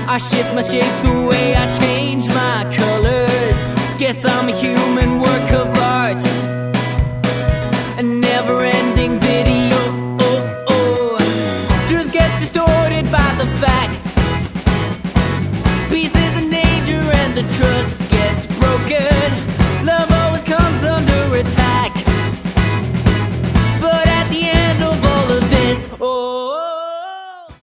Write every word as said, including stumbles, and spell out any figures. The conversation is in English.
I shift my shape the way I change my colors. Guess I'm a human work of art, a never-ending video. Oh, oh. Truth gets distorted by the facts.